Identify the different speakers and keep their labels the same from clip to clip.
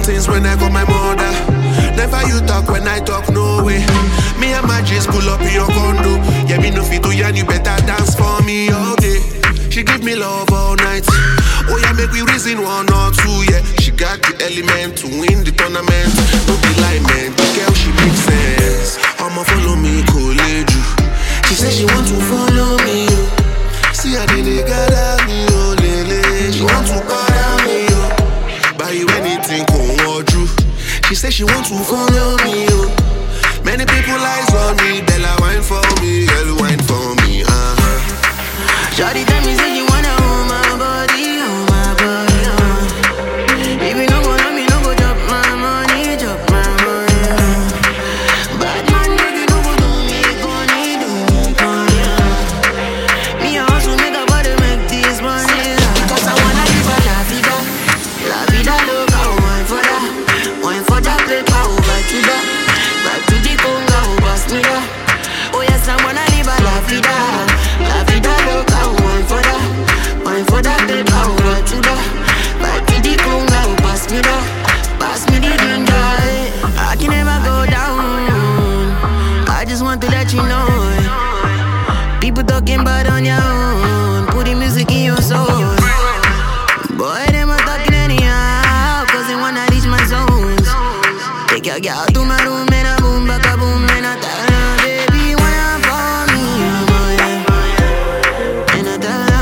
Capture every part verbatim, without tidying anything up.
Speaker 1: things when I got my mother. Never you talk when I talk, no way. Me and my G's pull up in your condo. Yeah, me no fit to yarn, you better dance for me, okay. She give me love all night. Oh yeah, make we reason one or two, yeah. She got the element to win the tournament. No be lie, man, the girl she makes sense. I'ma follow me, college you. She say she want to follow me, yo. See how the nigga that me, oh lele. She want to call me, yo. Buy you anything, come what you. She say she want to follow me, yo. Many people eyes on me, Bella wine for me, girl wine for me, uh-huh.
Speaker 2: Shawty tell me say you wanna hold my body, hold my body, uh. If you no go love me, no go drop my money, drop my money, uh. Bad man, baby, no go do me, funny, do me, funny, uh. Me I also make a body make this money, uh. Cause I wanna live a la vida, la vida loca, wine for that, wine for that paper, over to that, back to the conga, over me that. Oh yes, I wanna live a la vida, la vida loca. For that paper, over to that. Back to the conga, pass me that. Pass me the ginger. I can never go down. I just want to let you know. People talking bad on your own. Put the music in your soul. Boy, them are talking anyhow, cause they wanna reach my zones. Take your girl to my room and I boom, back a boom, and I tell her, baby, wanna for me, oh yeah. And I tell her,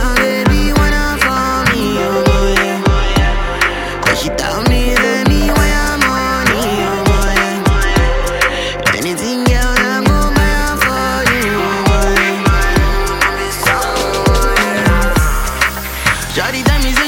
Speaker 2: she tell me, let me where I'm money, oh boy. Anything else, I'm gon' buy for you, oh boy. Shawty tell me.